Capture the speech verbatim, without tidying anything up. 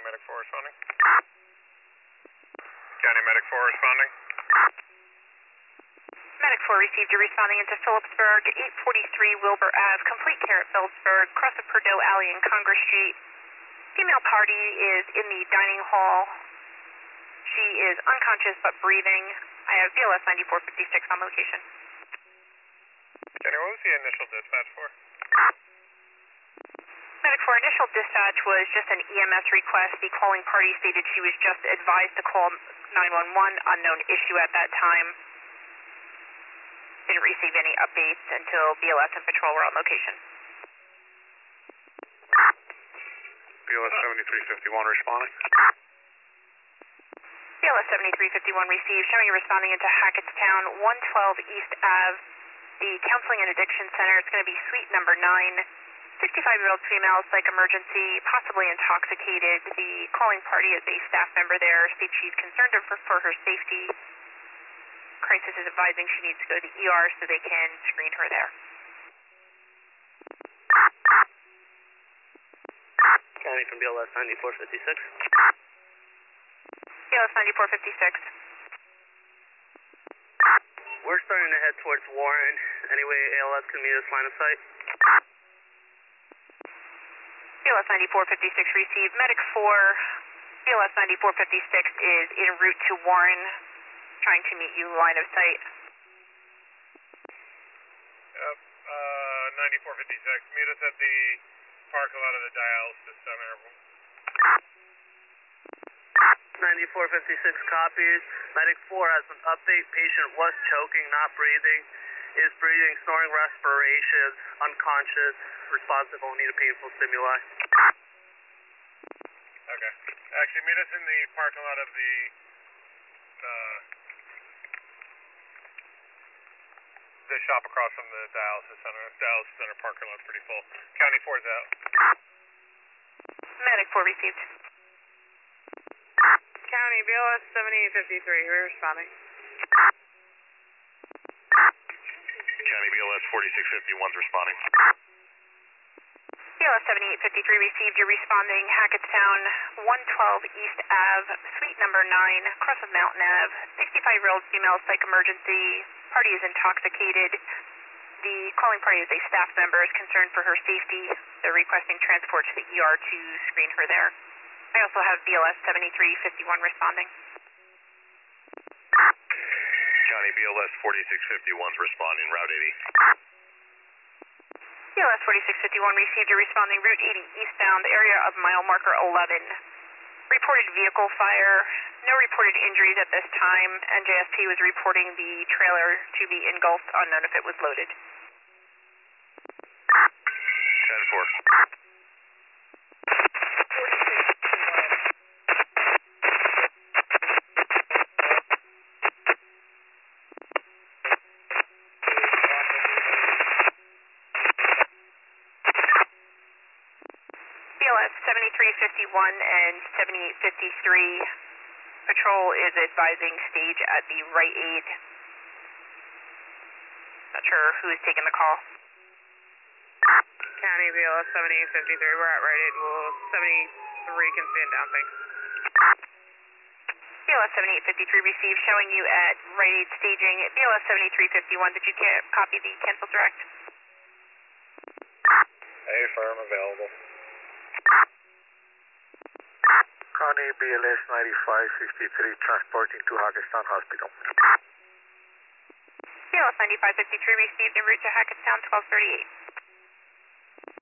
Medic four responding. County Medic four responding. Medic four received. You're responding into Phillipsburg, eight forty-three Wilbur Ave, complete care at Phillipsburg, cross of Perdot Alley and Congress Street. Female party is in the dining hall. She is unconscious but breathing. I have B L S ninety-four fifty-six on location. Kenny, what was the initial dispatch for? Medic four, initial dispatch was just an E M S request. The calling party stated she was just advised to call nine one one, unknown issue at that time. Didn't receive any updates until B L S and patrol were on location. B L S seventy-three fifty-one responding. B L S seventy-three fifty-one received, showing you responding into Hackettstown, one twelve East Ave, the Counseling and Addiction Center. It's going to be suite number nine. sixty-five-year-old female, psych emergency, possibly intoxicated. The calling party is a staff member there. States she's concerned for, for her safety. Crisis is advising she needs to go to the E R so they can screen her there. County from B L S ninety-four fifty-six. B L S ninety-four fifty-six. We're starting to head towards Warren. Anyway, A L S can meet us line of sight. B L S ninety-four fifty-six received. Medic four, B L S ninety-four fifty-six is en route to Warren, trying to meet you line of sight. Yep, uh, ninety-four fifty-six. Meet us at the parking lot of the dialysis center. ninety-four fifty-six copies. Medic four has an update. Patient was choking, not breathing. Is breathing, snoring, respirations, unconscious, responsive, won't need a painful stimuli. Okay. Actually, meet us in the parking lot of the, uh, the shop across from the dialysis center. Dialysis center parking lot's pretty full. County four's out. Medic four received. County, B L S seventy-eight fifty-three, we're responding. County B L S forty-six fifty-one's responding. B L S seventy-eight fifty-three received. You're responding Hackettstown, one twelve East Ave, suite number nine, cross of Mountain Ave. sixty-five-year-old female, psych emergency. Party is intoxicated. The calling party is a staff member, is concerned for her safety. They're requesting transport to the E R to screen her there. I also have B L S seventy-three fifty-one responding. County B L S forty-six fifty-one's responding, Route eighty. B L S forty-six fifty-one received. You're responding Route eighty eastbound, area of mile marker eleven. Reported vehicle fire. No reported injuries at this time. N J S P was reporting the trailer to be engulfed, unknown if it was loaded. ten four. B L S seventy-three fifty-one and seventy-eight fifty-three. Patrol is advising stage at the Rite Aid. Not sure who is taking the call. County, B L S seventy-eight fifty-three, we're at Rite Aid. Well, seventy-three can stand down, thanks. B L S seventy-eight fifty-three received, showing you at Rite Aid staging. B L S seventy-three fifty-one, did you ca- copy the cancel direct? A firm available. County B L S ninety-five fifty-three transporting to Hackettstown Hospital. B L S ninety-five fifty-three received en route to Hackettstown twelve thirty-eight.